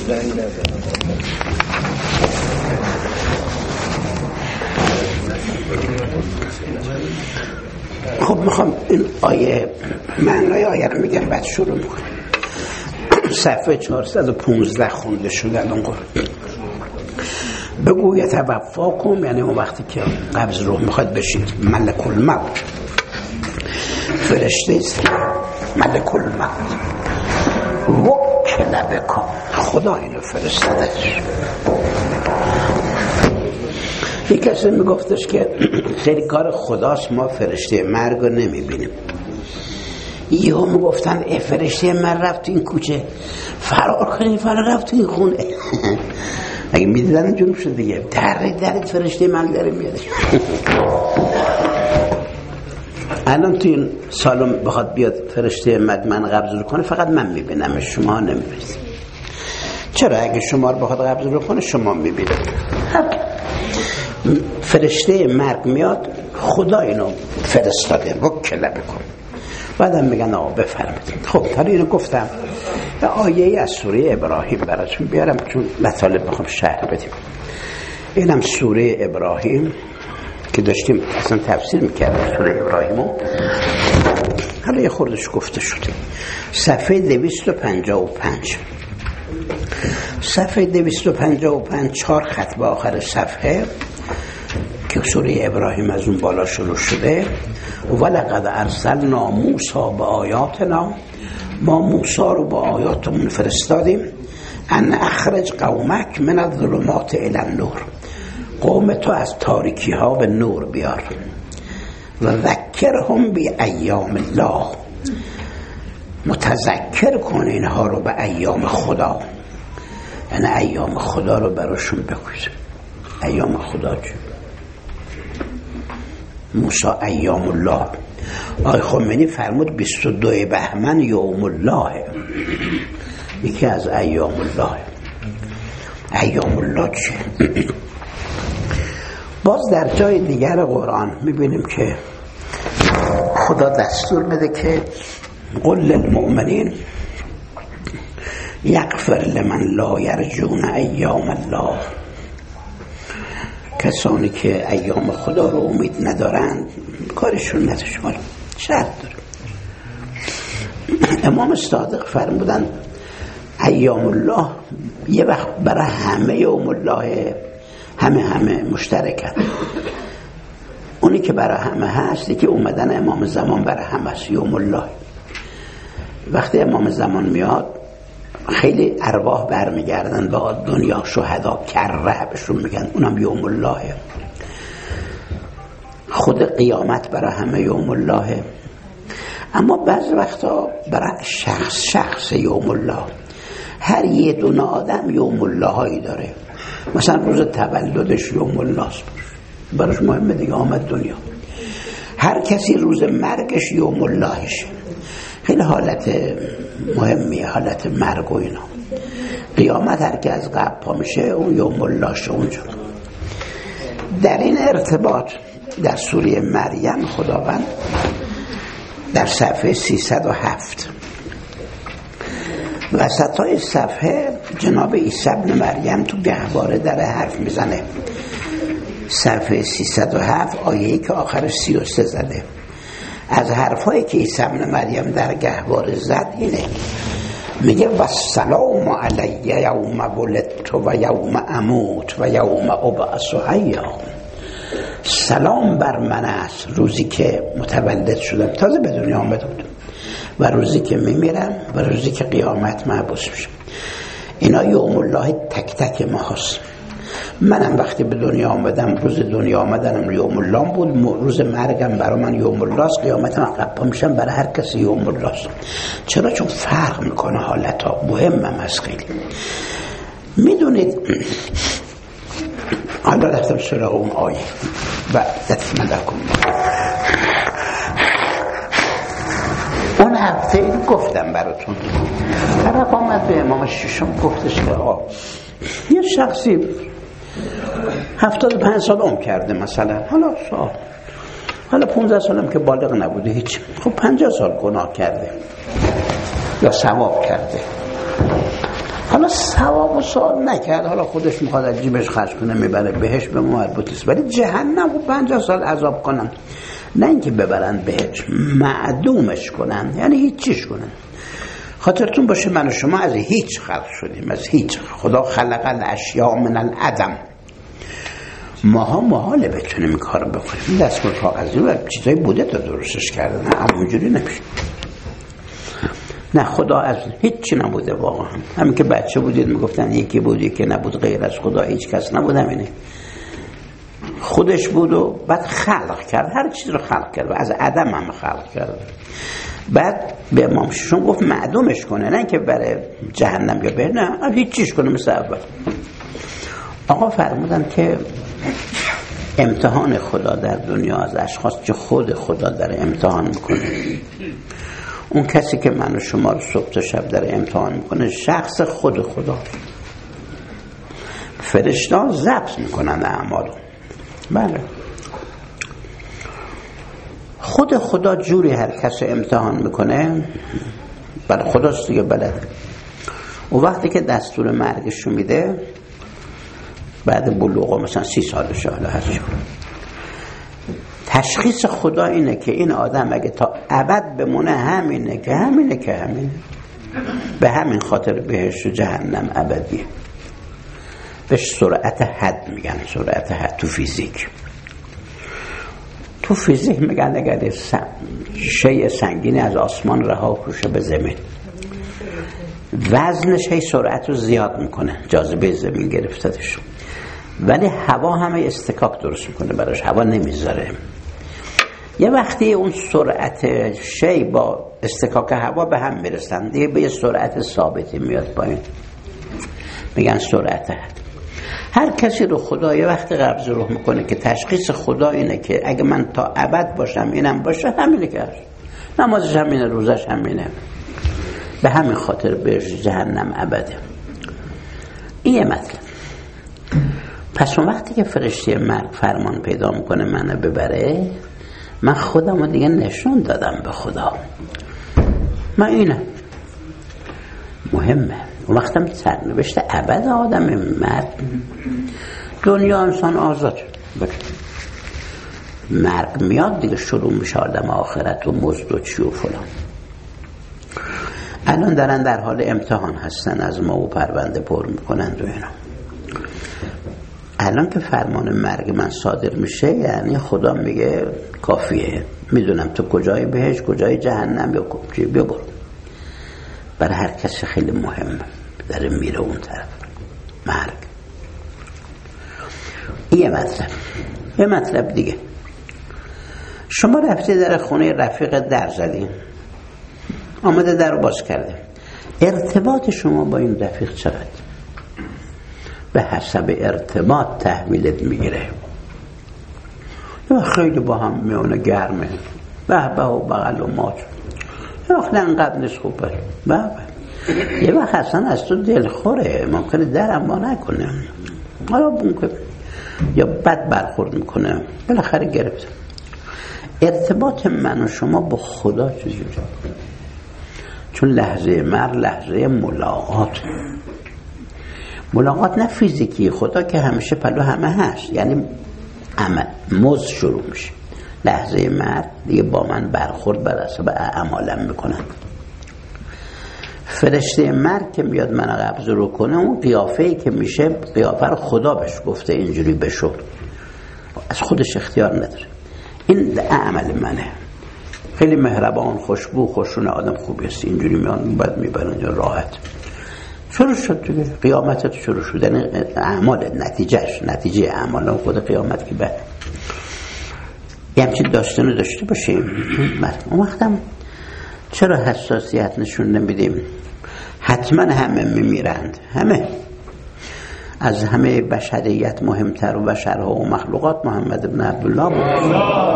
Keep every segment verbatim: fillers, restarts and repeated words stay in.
خب میخوام این آیه معنای آیه رو میگم بعد شروع میکنم. صفحه چهارصد و پانزده خونده شده الان قرآن. بگو یتوفاکم، یعنی اون وقتی که قبض روح میخواد بشید، ملک الموت، فرشته است ملک الموت، وکل بکم، خدا اینو فرستاده. یک کسی میگفتش که خیلی کار خداست، ما فرشته مرگ رو نمیبینیم. یهو میگفتن ای فرشته مرگ رفت این کوچه، فرار کنید، فرار رفت این خونه. اگه میدیدن جنوب شد دیگه، درد درد فرشته مرگ داره میاد. الان تو این سالن بخواد بیاد فرشته مرگ من قبض رو کنه، فقط من میبینم، شما نمیبینید. چرا؟ اگه شما رو بخواد قبض رو کنه شما میبینید. فرشته مرگ میاد، خدا اینو فرستاده، وکل بکن. بعدم میگن آقا بفرمایید. خب تا اینو گفتم. به آیه از سوره ابراهیم براتون بیارم چون مطالب بخوام شرح بدیم. اینم سوره ابراهیم که داشتیم اصلا تفسیر میکردیم سوره ابراهیمو، حالا یه خوردش گفته شده. صفحه دویست و پنجاه و پنج، صفحه دویست و پنجاه و پنج، چهار خط به آخر صفحه که سوره ابراهیم از اون بالا شروع شده. ولقد ارسلنا موسی بآیاتنا، ما موسی رو با آیاتمون فرستادیم. ان اخرج قومک من الظلمات الی النور، قوم تو از تاریکی ها به نور بیار. و ذکرهم بی ایام الله، متذکر کن اینها رو به ایام خدا، یعنی ایام خدا رو براشون بگوید. ایام خدا چه؟ موسی ایام الله. آقای خمینی فرمود بیست و دو بهمن یوم الله، یکی از ایام الله. ایام الله چه؟ باز در جای دیگر قرآن میبینیم که خدا دستور میده که قل للمؤمنین یغفر لمن لا یرجون ایام الله، کسانی که ایام خدا رو امید ندارند کارشون نتشمال شرط داره. امام صادق فرمودن ایام الله یه وقت برای همه یوم الله، همه همه مشترکن. اونی که برای همه هستی که اومدن امام زمان برای همه است، یوم الله. وقتی امام زمان میاد خیلی ارواح برمیگردن با دنیا، شهدا کره بهشون میگن، اونم یوم الله. خود قیامت برای همه یوم الله، اما بعض وقتا برای شخص شخص یوم الله. هر یه دونه آدم یوم الله هایی داره. مثلا روز تولدش یوم الله است، براش مهمه دیگه، آمد دنیا. هر کسی روز مرگش یوم اللهشه، خیلی حالت مهمیه، حالت مرگ و اینا. قیامت هر که از قبل پا میشه اون یوم اللهشه اونجا. در این ارتباط در سوره مریم خداوند در صفحه سیصد و هفت وسطای صفحه جناب عیسی ابن مریم تو گهواره در حرف میزنه. صفحه سیصد و هفت آیه‌ای که آخرش سی و سه زده. از حرفایی که عیسی ابن مریم در گهواره زد اینه، میگه و السلام علی یوم ولدت و یوم اموت و یوم ابعث حیا. سلام بر من است روزی که متولد شدم، تازه به دنیا آمده بودم، و روزی که میمیرم و روزی که قیامت محبوس میشم. اینا یوم الله تک تک ما هست. منم وقتی به دنیا آمدم، روز دنیا آمدنم یوم الله بود، روز مرگم برای من یوم الله است، قیامتم عقب میشم برای هر کسی یوم الله است. چرا؟ چون فرق میکنه حالت ها، مهمم است خیلی. میدونید حالا رفتم سراغ اون آیه و دست من در کنم. اون هفته این گفتم براتون، طرف آمد به امام ششم گفتش که آقا یه شخصی هفتاد و پنج سال عمر کرده مثلا، حالا سال حالا پونزده سالم که بالغ نبوده هیچ، خب پنجاه سال گناه کرده یا ثواب کرده. حالا ثواب و سوال نکرد، حالا خودش میخواد از جیبش خرج کنه میبره بهش، به ما مربوط نیست. ولی جهنم و پنجاه سال عذاب کنن، نه اینکه ببرن بهش، معدومش کنن، یعنی هیچ چیش کنن. خاطرتون باشه من و شما از هیچ خلق شدیم، از هیچ. خدا خلق الاشیاء من العدم. ماها محاله بتونیم این کارو بکنیم. این دستگاه کاغذی و چیزایی بوده تا درستش کردن، همونجوری نمیشه. نه، خدا از هیچی نبوده واقعا. همین که بچه بودید میگفتن یکی بود یکی نبود، غیر از خدا هیچ کس نبود. همینه، خودش بود و بعد خلق کرد، هر چیز رو خلق کرد و از عدم هم خلق کرد. بعد به امام ششم گفت معدومش کنه، نه که برای جهنم یا بره، نه هیچ چیز کنه مثل اول. آقا فرمودن که امتحان خدا در دنیا از اشخاص که خود خدا در امتحان میکنه، اون کسی که من و شما رو صبح تا شب در امتحان میکنه شخص خود خدا. فرشته‌ها ضبط میکنن اعمالو. بله، خود خدا جوری هر کس امتحان میکنه، بله خداست دیگه بلده. و وقتی که دستور مرگشو میده بعد بلوغ مثلا سی سالشه، حالا هر چی، تشخیص خدا اینه که این آدم اگه تا ابد بمونه همینه که همینه که همینه، به همین خاطر بهش جهنم ابدیه. بهش سرعت حد میگن، سرعت حد تو فیزیک. تو فیزیک میگن اگر شیء سنگینی از آسمان رها بشه به زمین، وزنش هی سرعت رو زیاد میکنه، جاذبه زمین گرفتتش، ولی هوا همه استکاک درست میکنه براش، هوا نمیذاره. یه وقتی اون سرعت شی با استکاک هوا به هم میرسن دیگه، به یه سرعت ثابتی میاد پایین، میگن سرعت حد. هر کسی رو خدا یه وقت قبض روح میکنه که تشخیص خدا اینه که اگه من تا ابد باشم اینم باشه، همینه که هست. نمازش همینه، روزش همینه، به همین خاطر بهش جهنم ابده. این یه مطلب. پس اون وقتی که فرشته مرگ فرمان پیدا میکنه منو ببره، من خودم رو دیگه نشون دادم به خدا، من اینه مهمه. اون وقتم سرنوشت ابد آدم مرگ. دنیا انسان آزاد، مرگ میاد دیگه شروع میشه آدم آخرت و مزد و چی و فلان. الان دارن در حال امتحان هستن، از ما و پرونده پر میکنند و اینا. الان که فرمان مرگ من صادر میشه، یعنی خدا میگه کافیه، میدونم تو کجای بهش کجای جهنم یا کجای، بیا برو. برای هر کسی خیلی مهمه، داره میره اون طرف مرگ. این یه مطلب. یه مطلب دیگه، شما رفتی در خونه رفیق در زدین، آمده در رو باز کرده، ارتباط شما با این رفیق چقدر؟ به حسب ارتباط تحویلت میگیره. یا خیلی با هم میونه گرمه، به به و بغل و ماج، یا وقت انقدر نیست خوبه، به به. یه وقت اصلا از تو دل خوره، ممکنه درم ما نکنه، حالا ممکنه یا بد برخورد میکنه، بالاخره گرفت. ارتباط من و شما با خدا چجوری؟ چون لحظه مر لحظه ملاقات، ملاقات نه فیزیکی، خدا که همیشه پلو همه هست، یعنی عمل موز شروع میشه. لحظه مرگ دیگه با من برخورد بر حسب اعمالم میکنن. فرشته مرگ که میاد من قبض رو کنه، اون قیافه‌ای که میشه قیافه رو خدا بهش گفته اینجوری بشو، از خودش اختیار نداره. این عمل منه، خیلی مهربان، خوشبو، خوشون، آدم خوبی است، اینجوری میان بعد میبرن راحت. شروع شد دیگه، قیامت شروع شد، یعنی اعمال نتیجهش، نتیجه اعمال خود قیامت که بعد یه همچین داشتنو داشته باشیم. اون وقتم چرا حساسیت نشون نمیدیم؟ حتما همه میمیرند، همه، از همه بشریت مهمتر و بشرها و مخلوقات محمد ابن عبدالله بود.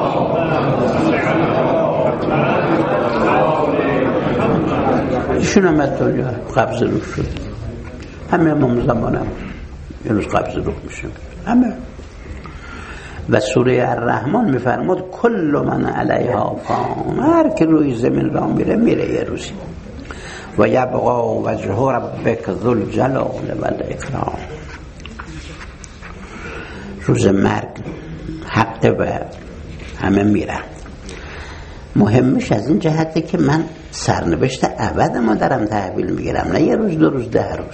ایشون هم از دنیا قبض روح شد، همه امام زمان هم یه روز قبض روح میشه، همه. و سوره الرحمن میفرماد کل من علیها فان، هر که روی زمین را میره میره یه روزی. و یبقا وجه ربک ذو الجلال و الاکرام. روز مرگ حق و همه میرن. مهمش از این جهته که من سرنوشت ابد ما دارم تحویل میگیرم، نه یه روز دو روز ده روز.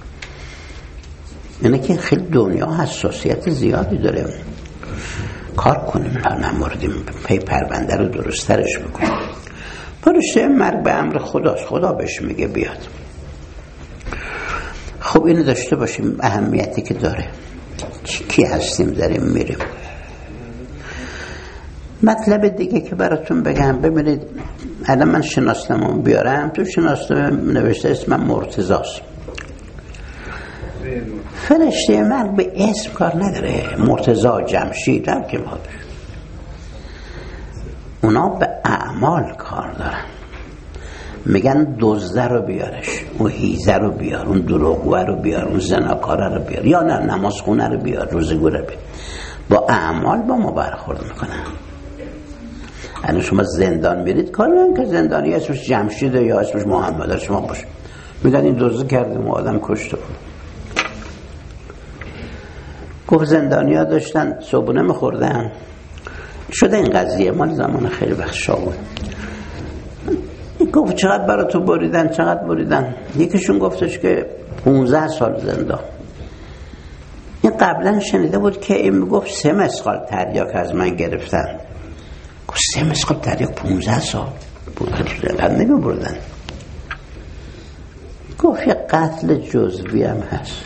اینه که خیلی دنیا حساسیت زیادی داره. کار کنیم، نموردیم پی پرونده رو درسترش بکنیم. فرشته مرگ به امر خداست، خدا بهش میگه بیاد. خب اینو داشته باشیم اهمیتی که داره. کی هستیم داریم میریم. مطلب دیگه که براتون بگم، ببینید الان من شناسنامه‌مو بیارم، تو شناسنامه نوشته اسمم مرتضاست. فرشته مرگ به اسم کار نداره، مرتضی جمشید هم که ما داره. اونا به اعمال کار دارن. میگن دزده رو بیارش، اون هیزه رو بیار، اون دروغگوه رو بیار، اون زناکاره رو بیار، یا نه نماز خونه رو بیار، روزگو رو بیار. با اعمال با ما برخورد میکنن. الان شما زندان میرید، کارن که زندانی اسمش جمشیده یا اسمش محمد شما باشه، میگن این دزدی کردیم و آدم کشته بود. گفت زندانیا داشتن صبحونه میخوردن، شده این قضیه مال زمان خیلی وقت شاول. گفت چقدر برای تو بریدن، چقدر بریدن؟ یکیشون گفتش که پونزده سال زندان. این قبلا شنیده بود که این میگفت سه مسقال تریاک از من گرفتن. گفت سه مسقال تریاک پونزده سال اینقدر نمی بردن. گفت یه قتل جزوی هم هست.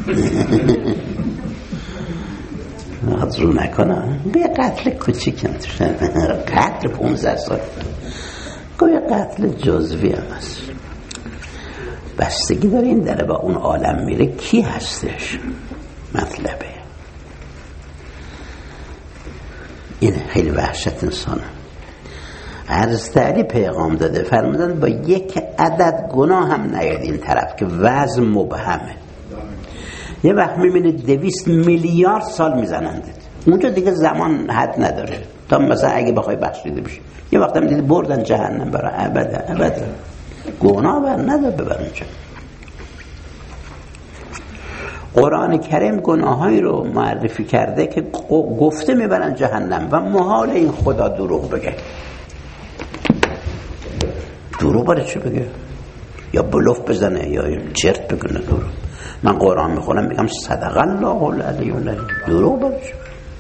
نقد رو نکنم، یه قتل کوچیک هم توشن، قتل پونزده سال. گفت یه قتل جزوی هم هست. بستگی داره این داره با اون عالم میره کی هستش. مطلبه این خیلی وحشت انسانه. عرض پیغام داده فرمودن با یک عدد گناه هم نیاد این طرف که وضع مبهمه. یه وقت میبینید دویست میلیارد سال میزنند اونجا دیگه زمان حد نداره، تا مثلا اگه بخوای بخشیده بشی. یه وقت هم دیدید بردن جهنم برای ابد ابد، گناه بر نداره ببر اونجا. قرآن کریم گناهایی رو معرفی کرده که گفته میبرن جهنم و محال این خدا دروغ بگه. دروغ برای چه بگه؟ یا بلوف بزنه یا چرت بگنه دروغ. من قرآن میخونم میگم صدق الله العلی العظیم، دروغ برای چه؟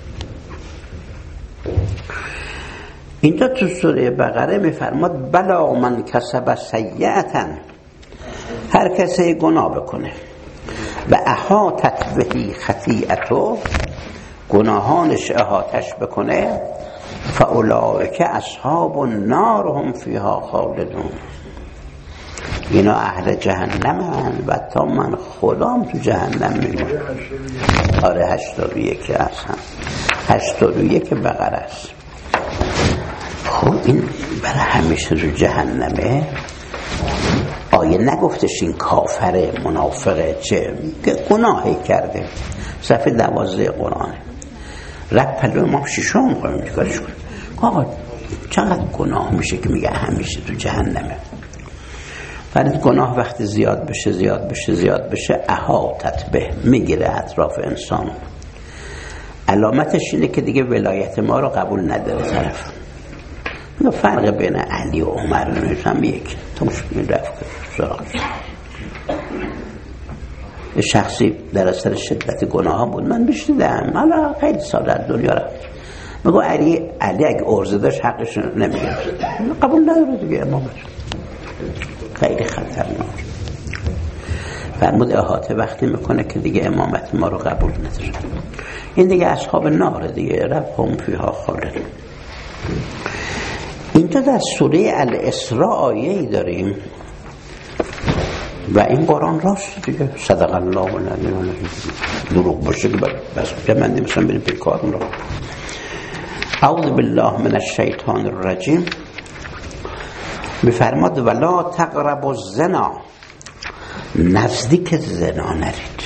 اینجا تو سوره بقره میفرماد بلا من کسب سیئتا، هر کسی گناه بکنه و احاطت بهی خطیئتو، گناهانش احاطش بکنه، فاولئک اصحاب النار هم فیها خالدون، اینا اهل جهنم هن و تا من خدام تو جهنم میمونم. آره هشتاد و یک هست، هشتاد و یک بقره است. خب این برای همیشه تو جهنمه. آیه نگفتش این کافره منافقه چه که گناهی کرده. صفحه دوازده قرآنه. رب پلو امام شیشم کنیم چیکارش کنیم؟ آقا چقدر گناه میشه که میگه همیشه تو جهنمه. فرض گناه وقتی زیاد بشه زیاد بشه زیاد بشه احاطت به، میگیره اطراف انسان. علامتش اینه که دیگه ولایت ما رو قبول نداره طرف. فرق بین علی و عمر هم یک توش میرفت سراغش. یه شخصی در اثر شدت گناه ها بود، من بشنیدم، حالا خیلی سال در دنیا رفت، میگو علی علی اگه عرضه داشت حقش نمیگرفت، قبول نداره دیگه امامت. خیلی خطرناک. فرمود احاطه وقتی میکنه که دیگه امامت ما رو قبول نداره. این دیگه اصحاب ناره دیگه، رب هم فیها خالدون. اینجا در سوره الاسراء آیه‌ای داریم و این قرآن راست دیگه، صدق الله العلی العظیم. دروغ باشه که بس که من نمی‌تونم بریم پی کارم رو. اعوذ بالله من الشیطان الرجیم. میفرماد ولا تقربوا الزنا، نزدیک زنا نرید.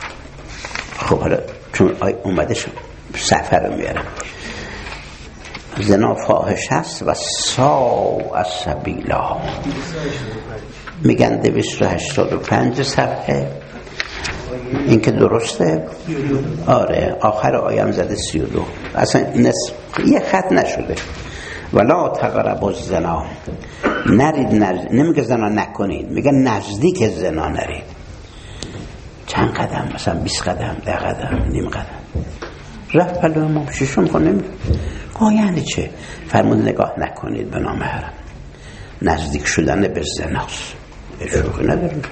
خب حالا چون اومده سفر رو میارم، زنا فاحش است و ساء سبیلا. میگن دویست و هشتاد و پنج صفحه. این که درسته؟ آره، آخر آیم زده سی و دو، اصلا نصف یه خط نشده. ولا تقربوا الزنا، نرید نرید، نمیگه زنا نکنید، میگه نزدیک زنا نرید. چند قدم؟ مثلا بیست قدم، ده قدم، نیم قدم. رفت پلو امام شیشم کنیم گاه یعنی چه؟ فرمود نگاه نکنید به نامحرم. نزدیک شدن به زناست، شوخی نداریم.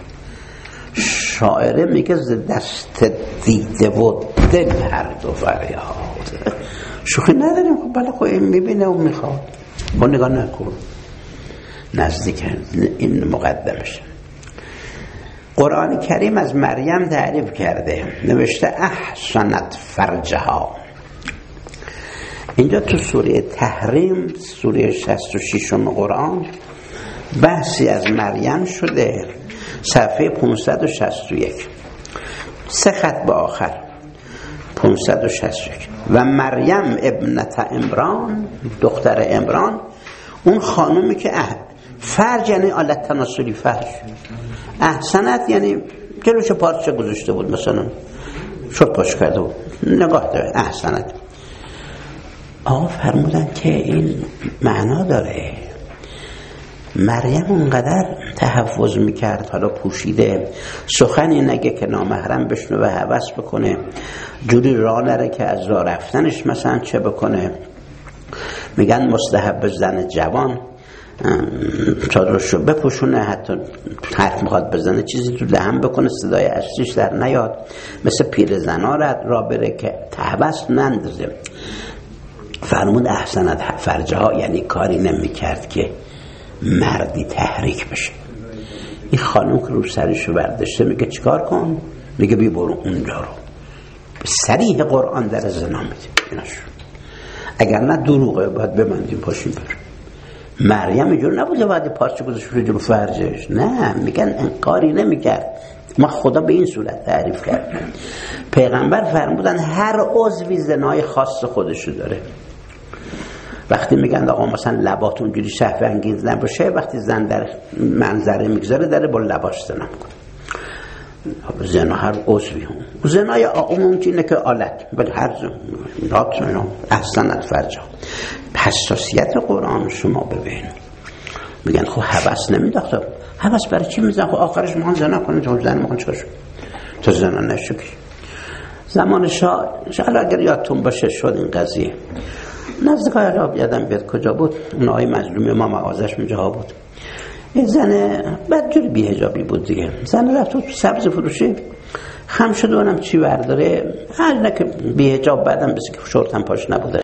شاعره میگه ز دست دیده و دل هر دو فریاد. شوخی نداریم. خب بله، خب این میبینه و میخواد، با نگاه نکن. نزدیک این مقدمش. قرآن کریم از مریم تعریف کرده، نوشته احسنت فرجها. اینجا تو سوره تحریم، سوره شصت و شش قرآن، بحثی از مریم شده، صفحه پانصد و شصت و یک، سه خط به آخر، پانصد و شصت و یک. و مریم ابنت عمران، دختر عمران، اون خانومی که فرج یعنی آلت تناسلی فرج، احسنت یعنی جلوش پارچه گذاشته بود، مثلا شد پاش کرده بود، نگاه داره، احسنت. آقا فرمودن که این معنا داره. مریم اونقدر تحفظ میکرد، حالا پوشیده، سخنی نگه که نامحرم بشنو و هوس بکنه، جوری راه نره که از راه رفتنش مثلا چه بکنه. میگن مستحب زن جوان چادرشو بپوشونه، حتی حرف میخواد بزنه چیزی تو دهن بکنه صدای اشتیش در نیاد، مثل پیر زنا را بره که هوس نندازه. فرمود احسنت فرجها، یعنی کاری نمیکرد که مردی تحریک بشه. این خانم که رو سرشو برداشته میگه چیکار کن؟ میگه بی برو اونجا رو. صریح قرآن در زنا میده. اگر نه دروغه، باید ببندیم پاشیم بریم. مریم اینجور نبوده باید پارچه گذاشت رو جلو فرجش، نه، میگن این کاری نمیکرد. ما خدا به این صورت تعریف کرد. پیغمبر فرمودن هر عضوی زنای خاص خودشو داره. وقتی میگن آقا مثلا لبات اونجوری شهوت انگیز نباشه، وقتی زن در منظره میگذاره داره با لباش زنا میکنه. زنا هر عضوی هم. زنای عمومی اینه که آلت، ولی هر زنا احسنت فرجها. حساسیت قرآن شما ببین. میگن خب هوس نمیداخته. هوس برای چی میزن؟ خب آخرش میخوان زنا کنن، تو زن میخوان چه شد؟ تو زنا نشو که. زمان شاه، شاید اگر یادتون باشه شد این قضیه. نزدیکای عرب یادم بیاد کجا بود، اون آقای مظلومی ما مغازش اونجا بود. این زن بدجوری بی‌حجابی بود دیگه. زن رفت تو سبز فروشی، خم شد اونم چی برداره، هر نه که بی‌حجاب، بعدم بسی که شورت هم پاش نبوده.